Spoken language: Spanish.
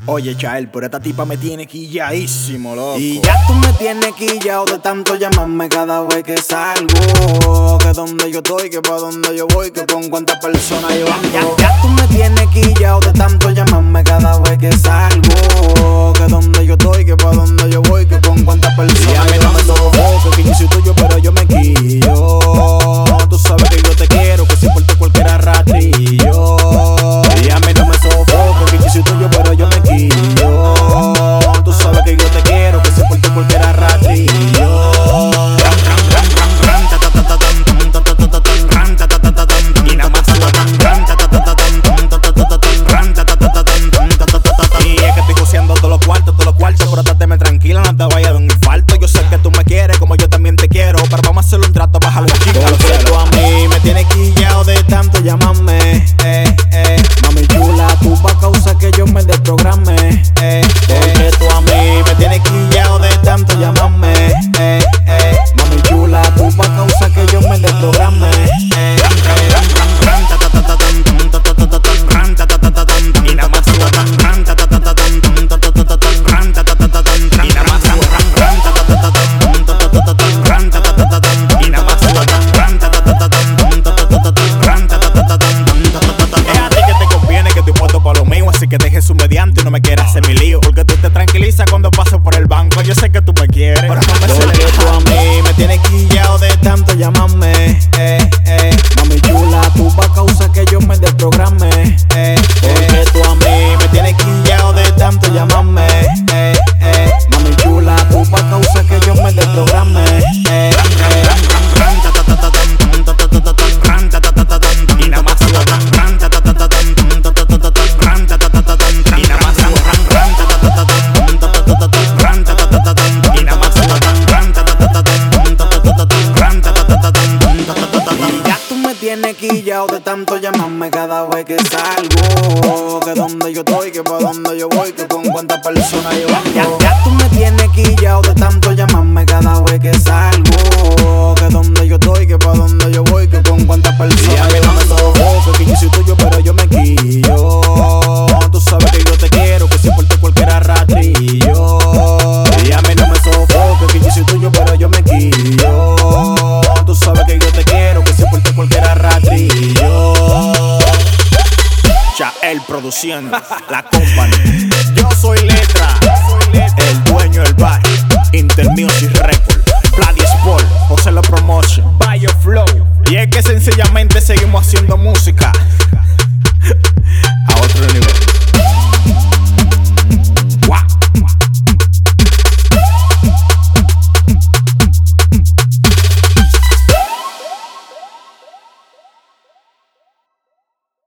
Oye, Chael, pero esta tipa me tiene quilladísimo, loco. Y ya tú me tienes quillado de tanto llamarme cada vez que salgo. Que donde yo estoy, que pa' donde yo voy, que con cuántas personas yo ando. Ya tú me tienes quillado de tanto llamarme cada vez que salgo. Que donde yo estoy, que pa' donde yo voy, que con cuántas personas yo ando. Y a mí no me sofoco, que yo soy tuyo, pero yo me quillo. Tú sabes que yo te quiero, que si por ti cualquiera rastrillo. Y a mí no me sofoco, que yo soy tuyo, pero yo me quillo. Tú sabes que yo te quiero, que si por ti cualquiera rastrillo. Y nada más y es que estoy joseando todos los cuartos, pero táteme tranquila, no te vayas a dar un infarto. Yo sé que tú me quieres como yo también te quiero, pero vamos a hacerle un trato, bájalo un chico. Porque tú a mí me tienes quillado de tanto llamarme, mami chula, tú vas a causar que yo me desprograme, porque tú a mí me tienes quillado de tanto llamarme, mami chula, tú vas a causar que yo me desprograme. Y nada más así que dejes su mediante y no me quieras hacer mi lío. Porque tú te tranquilizas cuando paso por el banco. Yo sé que tú me quieres, pero no me porque tú a mí me tienes quillado de tanto llamarme, mami chula, tú vas a causar que yo me desprograme, porque tú a mí me tienes quillado de tanto llamarme, mami chula, tú vas a causar que yo me desprograme. Y nada más tienes quillado de tanto llamarme cada vez que salgo. Que donde yo estoy, que pa' donde yo voy, que con cuántas personas yo ando. Ya tú me tienes quillado de tanto llamarme cada vez que salgo. Que donde yo estoy, que pa' donde yo voy, que con cuántas personas. Y a mí no me sofoco, que yo soy tuyo, pero yo me quillo. Tú sabes que yo te quiero, que si por ti cualquiera rastrillo. Y a mí no me sofoco, que yo soy tuyo, pero yo me quillo. Tú sabes que yo te quiero, que si por ti cualquiera rastrillo. Chael produciendo la company. Yo soy Letra, el dueño del bar, Intermusic Record, Bloody Sport, José Lo Promotion, Bioflow. Y es que sencillamente seguimos haciendo música a otro nivel.